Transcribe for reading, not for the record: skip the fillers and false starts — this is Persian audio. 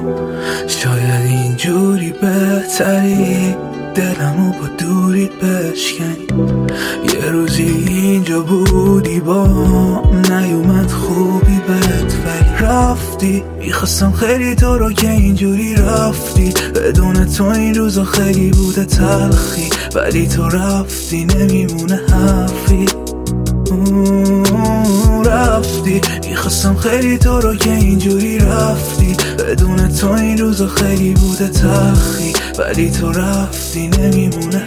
شاید اینجوری بهتری دلمو با دوریت بشکنی. یه روزی اینجا بودی با نیومد خوبی بهت ولی رفتی. میخواستم خیلی تو رو که اینجوری رفتی، بدون تو این روزا خیلی بوده تلخی، ولی تو رفتی نمیمونه حرفی. رفتی. میخواستم خیلی تو رو که اینجوری رفتی، بدون تو این روزا خیلی بوده تلخی، ولی تو رفتی نمیمونه